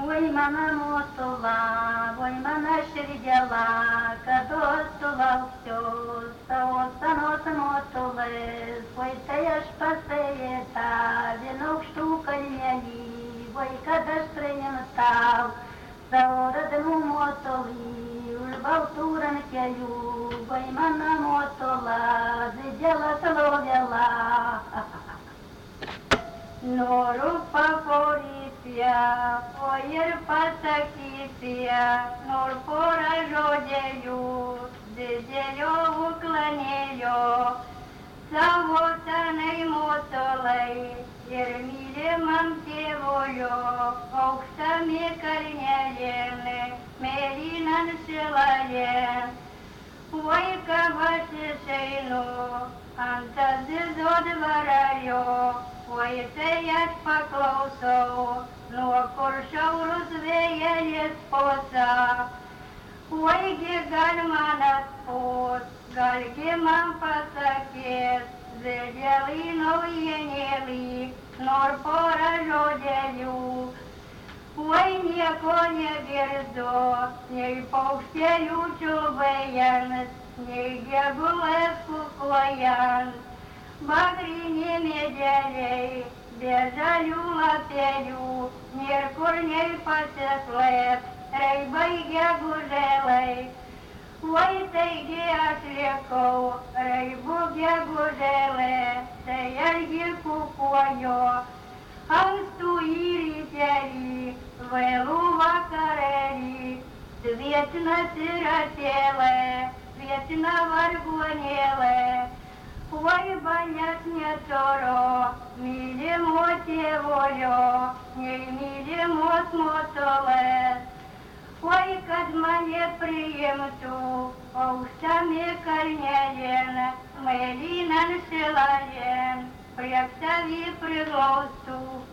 Ой, мама мотала, ой, мама шердела, кадостала все, станоса мотолес, ой, теж пасеета, вінок штукальняли, ой, когда ж тренем став, заородому мотоли, уж балтуран кяю, ой, мама мотола, зидела солов'яла. Нору фаворития, оир пасакития, нор поражодею, дедею уклонею, завотаней мотолей, ермиле мамтевою, оксами корнялены, меринан шелаен, ойка вашешейну, антазизод вараю, ой, теять поклосов, но куршов розвеяли споса. Ой, гальманат пот, гальги мам пасакет, зелелинов енели, нор поражоделю. Ой, не коне гердо, не повстелю чубеян, не гебулеску клоян. Багрине медялей, бежалю лапелю, нер корней посетлет, рейбайге гужелей. Ой, тейге ашлеков, рейбуге гужеле, теяльги кукою, ангсту иритяли, велу вакарели, вечно сиротеле, вечно варгонеле. Ой, банят не торо, милимо теволю, не милимо смотоле. Ой, кадмане приемту, оусами корнелен, мелинан шелален, пряксави приглосту.